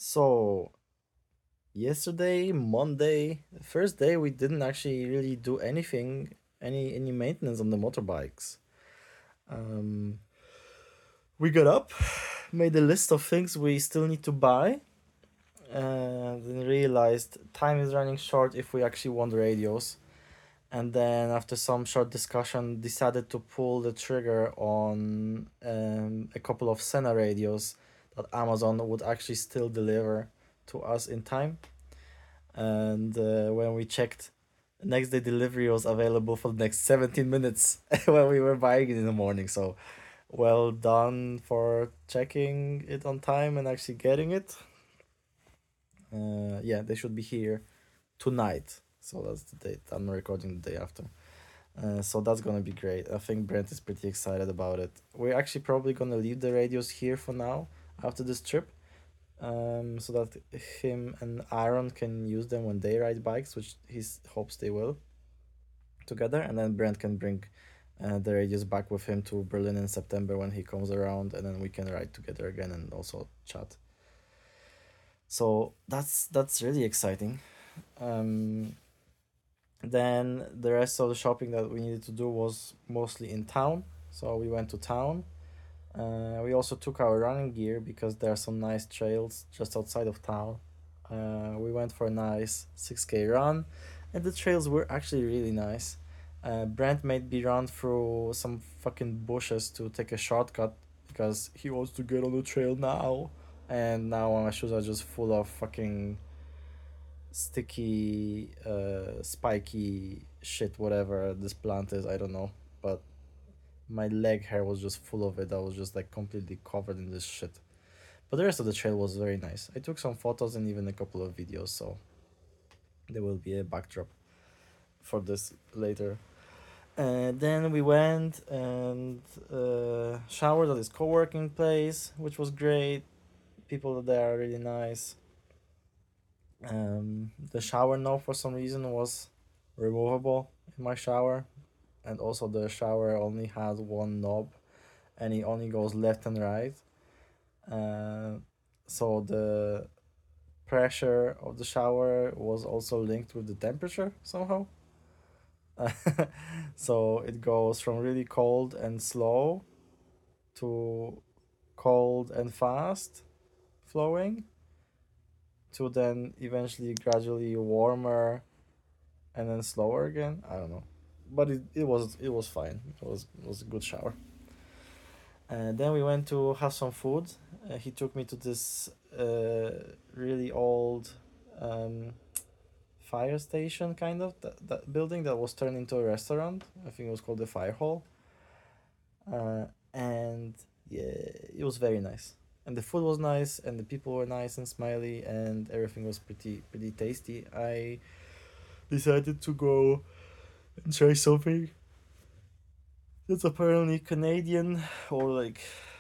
So, yesterday, Monday, first day, we didn't actually really do anything, any maintenance on the motorbikes. Um, we got up, made a list of things we still need to buy, and then realized time is running short if we actually want radios. And then, after some short discussion, decided to pull the trigger on a couple of Sena radios that Amazon would actually still deliver to us in time. And when we checked, next day delivery was available for the next 17 minutes when we were buying it in the morning. So well done for checking it on time and actually getting it. Yeah, they should be here tonight. So that's the date. I'm recording the day after. So that's gonna be great. I think Brent is pretty excited about it. We're actually probably gonna leave the radios here for now after this trip, so that him and Aaron can use them when they ride bikes, which he hopes they will together, and then Brent can bring the radios back with him to Berlin in September when he comes around, and then we can ride together again and also chat. So that's really exciting. Um, then the rest of the shopping that we needed to do was mostly in town. So we went to town. We also took our running gear because there are some nice trails just outside of town. We went for a nice 6K run, and the trails were actually really nice. Brent made me run through some fucking bushes to take a shortcut because he wants to get on the trail now. And now my shoes are just full of fucking sticky, spiky shit, whatever this plant is, I don't know. But my leg hair was just full of it. I was just like completely covered in this shit. But the rest of the trail was very nice. I took some photos and even a couple of videos, so there will be a backdrop for this later. Then we went and showered at his co working place, which was great. People there are really nice. The shower knob, for some reason, was removable in my shower, and also the shower only has one knob and it only goes left and right. Uh, so the pressure of the shower was also linked with the temperature somehow. So it goes from really cold and slow to cold and fast flowing to then eventually gradually warmer and then slower again. I don't know. But it was fine. It was a good shower. And then we went to have some food. He took me to this really old um, fire station, kind of that building that was turned into a restaurant. I think it was called the Fire Hall. And yeah, it was very nice. And the food was nice, and the people were nice and smiley, and everything was pretty tasty. I decided to go and try something that's apparently Canadian or like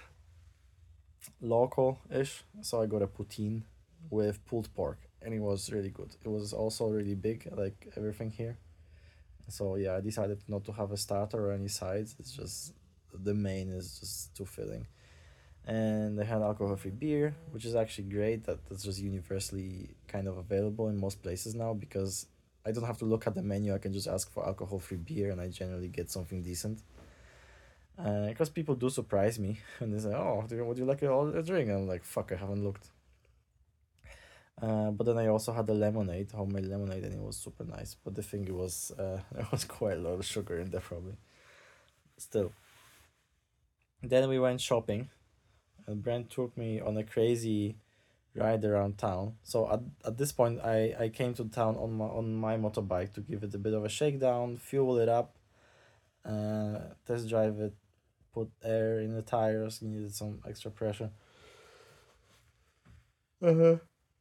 local ish. So I got a poutine with pulled pork, and it was really good. It was also really big, like everything here. So yeah, I decided not to have a starter or any sides. It's just the main is just too filling. And they had alcohol-free beer, which is actually great. That's just universally kind of available in most places now because I don't have to look at the menu. I can just ask for alcohol-free beer, and I generally get something decent. Because people do surprise me and they say, "Oh, would you like a drink?" And I'm like, "Fuck, I haven't looked." But then I also had the lemonade, homemade lemonade, and it was super nice. But the thing it was, there was quite a lot of sugar in there probably. Still. Then we went shopping, and Brent took me on a crazy ride around town. So at this point, I came to town on my motorbike to give it a bit of a shakedown, fuel it up, test drive it, put air in the tires, needed some extra pressure. Uh-huh.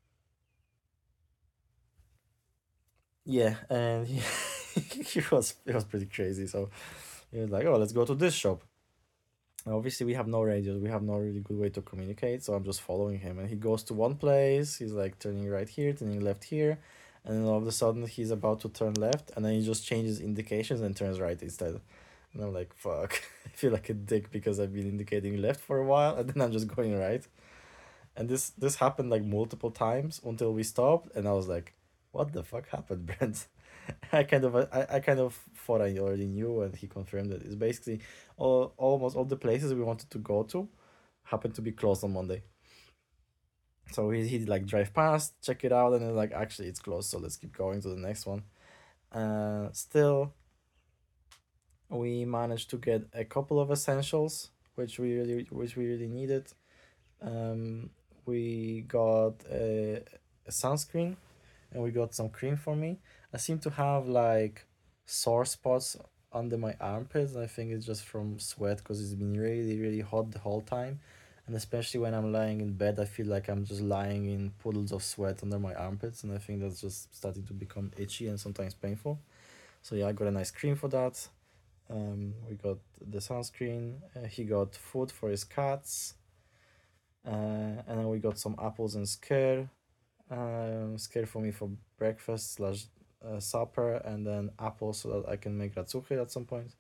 Yeah, and he, he was pretty crazy. So he was like, "Oh, let's go to this shop." Obviously, we have no radios. We have no really good way to communicate. So I'm just following him, and he goes to one place. He's like turning right here, turning left here, and then all of a sudden he's about to turn left, and then he just changes indications and turns right instead. And I'm like, "Fuck!" I feel like a dick because I've been indicating left for a while, and then I'm just going right. And this happened like multiple times until we stopped, and I was like, "What the fuck happened, Brent?" I kind of thought I already knew, and he confirmed it. It's basically almost all the places we wanted to go to happened to be closed on Monday. So he like drive past, check it out, and then like actually it's closed, so let's keep going to the next one. Still, we managed to get a couple of essentials which we really needed. Um, we got a sunscreen, and we got some cream for me. I seem to have like sore spots under my armpits. I think it's just from sweat because it's been really, really hot the whole time. And especially when I'm lying in bed, I feel like I'm just lying in puddles of sweat under my armpits. And I think that's just starting to become itchy and sometimes painful. So, yeah, I got a nice cream for that. We got the sunscreen. He got food for his cats. And then we got some apples and scare. Scare for me for breakfast slash supper, and then apples so that I can make ratsuche at some point.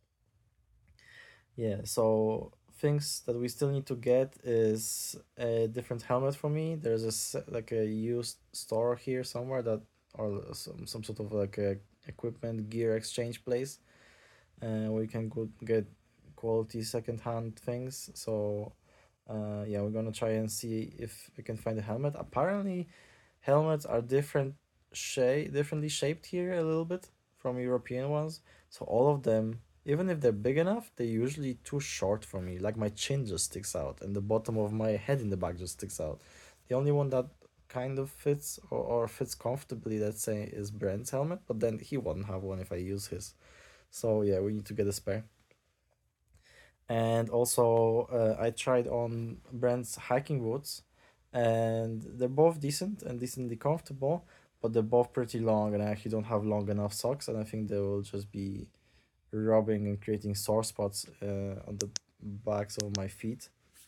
Yeah, so things that we still need to get is a different helmet for me. There's like a used store here somewhere that, or some sort of like a equipment gear exchange place, where you can go get quality secondhand things. So yeah, we're gonna try and see if we can find a helmet. Apparently helmets are differently shaped here a little bit from European ones. So all of them, even if they're big enough, they're usually too short for me. Like my chin just sticks out and the bottom of my head in the back just sticks out. The only one that kind of fits or fits comfortably, let's say, is Brent's helmet, but then he won't have one if I use his. So yeah, we need to get a spare. And also, I tried on Brent's hiking boots, and they're both decent and decently comfortable, but they're both pretty long, and I actually don't have long enough socks, and I think they will just be rubbing and creating sore spots on the backs of my feet.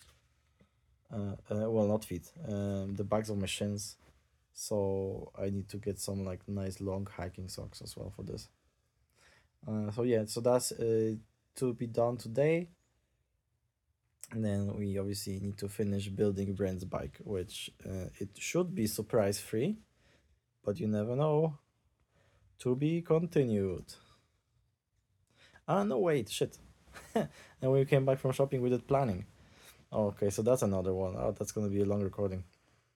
Well, not feet, the backs of my shins. So I need to get some like nice long hiking socks as well for this. So yeah, so that's to be done today. And then we obviously need to finish building Brand's bike, which it should be surprise free, but you never know. To be continued. Ah, no, wait, shit. And we came back from shopping, we did planning. Oh, okay, so that's another one. Oh, that's gonna be a long recording.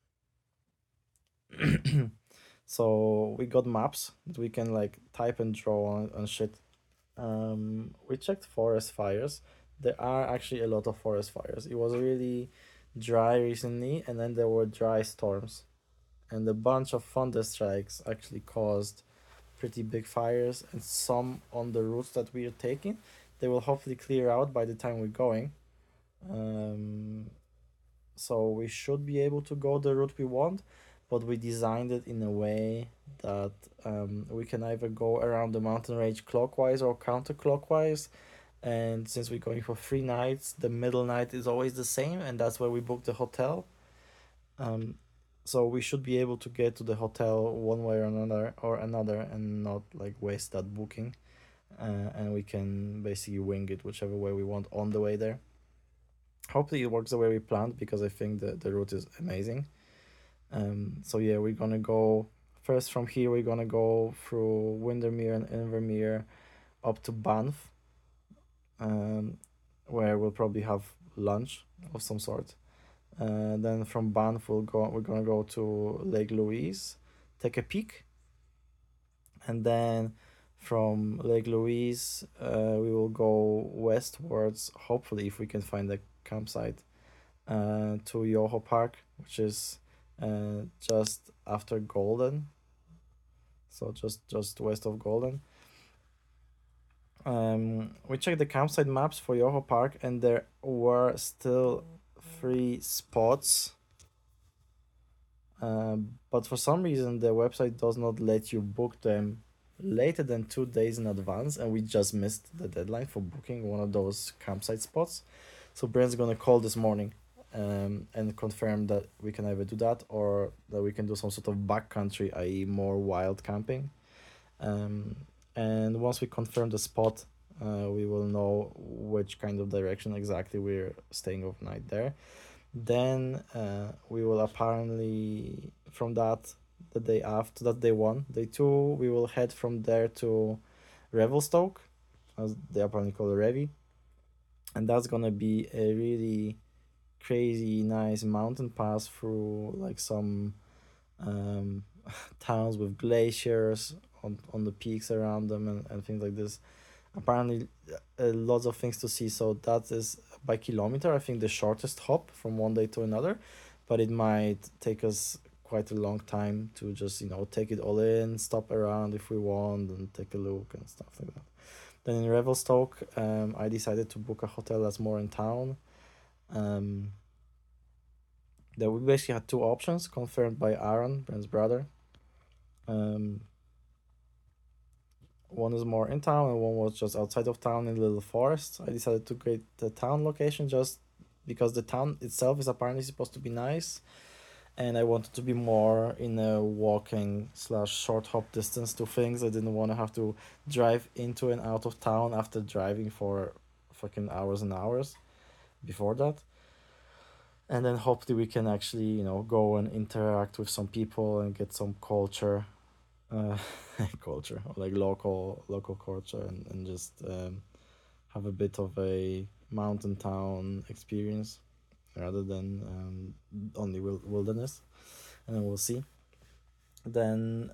So we got maps that we can like type and draw on shit. We checked forest fires. There are actually a lot of forest fires. It was really dry recently, and then there were dry storms, and a bunch of thunder strikes actually caused pretty big fires, and some on the routes that we are taking. They will hopefully clear out by the time we're going. Um, so we should be able to go the route we want, but we designed it in a way that we can either go around the mountain range clockwise or counterclockwise. And since we're going for 3 nights, the middle night is always the same, and that's where we book the hotel. Um, so we should be able to get to the hotel one way or another, and not like waste that booking. And we can basically wing it whichever way we want on the way there. Hopefully it works the way we planned, because I think the route is amazing. So yeah, we're gonna go first from here. We're gonna go through Windermere and Invermere up to Banff, um, where we'll probably have lunch of some sort. Then from Banff, we're gonna go to Lake Louise, take a peek, and then from Lake Louise, we will go westwards. Hopefully, if we can find a campsite, to Yoho Park, which is just after Golden, so just west of Golden. We checked the campsite maps for Yoho Park, and there were still 3 spots. But for some reason, the website does not let you book them later than 2 days in advance, and we just missed the deadline for booking one of those campsite spots. So Brent's gonna call this morning, and confirm that we can either do that or that we can do some sort of backcountry, i.e., more wild camping. Um, and once we confirm the spot, we will know which kind of direction exactly we're staying overnight there. Then we will apparently from that the day after that day one, day two, we will head from there to Revelstoke, as they apparently call it Revi, and that's gonna be a really crazy nice mountain pass through like some um, towns with glaciers on the peaks around them and things like this. Apparently, lots of things to see. So that is by kilometer, I think the shortest hop from one day to another, but it might take us quite a long time to just take it all in, stop around if we want, and take a look and stuff like that. Then in Revelstoke, I decided to book a hotel that's more in town. Um, that we basically had two options confirmed by Aaron, Brent's brother. Um, One is more in town, and one was just outside of town in a little forest. I decided to get the town location just because the town itself is apparently supposed to be nice, and I wanted to be more in a walking slash short hop distance to things. I didn't want to have to drive into and out of town after driving for fucking hours and hours before that. And then hopefully we can actually, go and interact with some people and get some culture, uh, culture, or like local culture, and just have a bit of a mountain town experience rather than only wilderness, and then we'll see. Then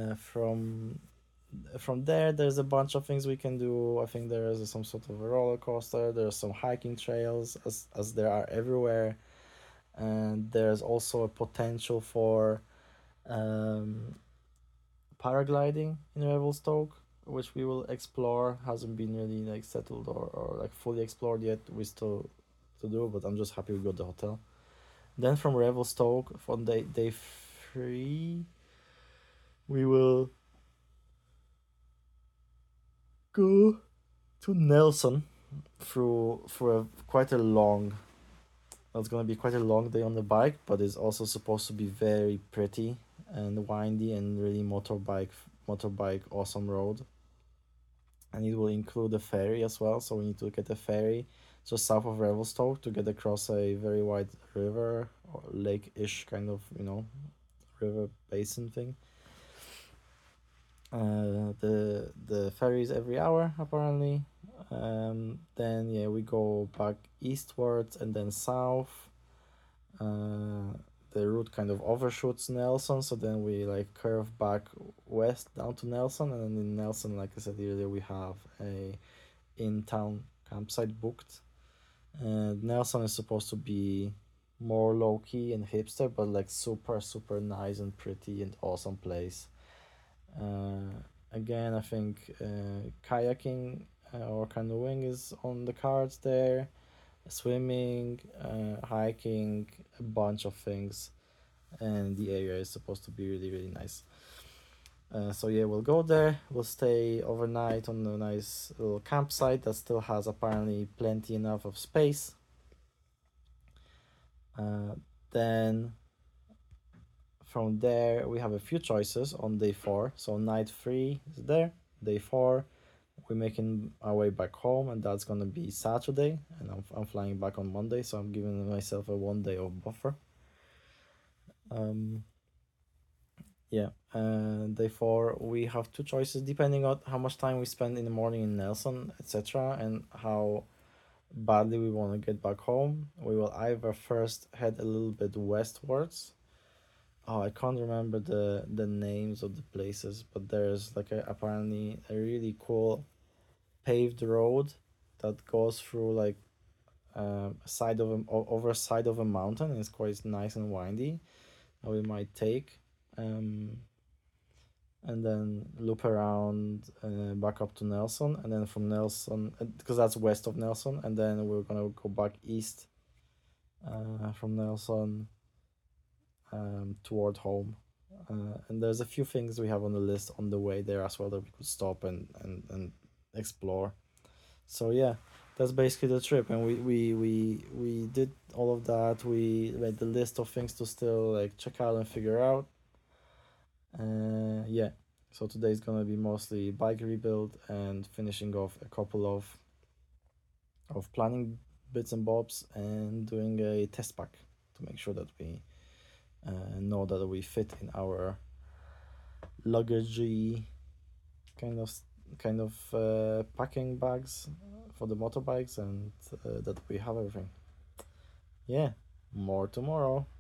from there, there's a bunch of things we can do. I think there is some sort of a roller coaster. There's some hiking trails, as there are everywhere, and there's also a potential for um, paragliding in Revelstoke, which we will explore. Hasn't been really like settled or like fully explored yet. We still to do, but I'm just happy we got the hotel. Then from Revelstoke, from day three, we will go to Nelson through a quite a long. It's gonna be quite a long day on the bike, but it's also supposed to be very pretty and windy and really motorbike awesome road. And it will include a ferry as well. So we need to get a ferry just south of Revelstoke to get across a very wide river or lake-ish kind of river basin thing. The ferry is every hour apparently. Then yeah, we go back eastwards and then south. Uh, the route kind of overshoots Nelson, so then we like curve back west down to Nelson, and then in Nelson, like I said earlier, we have a in-town campsite booked. And Nelson is supposed to be more low-key and hipster, but like super nice and pretty and awesome place. uh, Again, I think kayaking or canoeing is on the cards there, swimming, hiking, a bunch of things, and the area is supposed to be really nice. So yeah, we'll go there. We'll stay overnight on a nice little campsite that still has apparently plenty enough of space. Uh, then from there we have a few choices on day four. So night three is there. Day four, we're making our way back home, and that's gonna be Saturday, and I'm flying back on Monday, so I'm giving myself a 1 day of buffer. Um, yeah, day four, we have two choices depending on how much time we spend in the morning in Nelson, etc., and how badly we want to get back home. We will either first head a little bit westwards. Oh, I can't remember the names of the places, but there's like apparently a really cool paved road that goes through like a side of over a side of a mountain, and it's quite nice and windy. That we might take. And then loop around back up to Nelson, and then from Nelson, because that's west of Nelson, and then we're gonna go back east from Nelson toward home. And there's a few things we have on the list on the way there as well that we could stop and explore. So yeah, that's basically the trip, and we did all of that. We made the list of things to still like check out and figure out. Yeah, so today is gonna be mostly bike rebuild and finishing off a couple of planning bits and bobs and doing a test pack to make sure that we know that we fit in our luggagey kind of packing bags for the motorbikes, and that we have everything. Yeah, more tomorrow.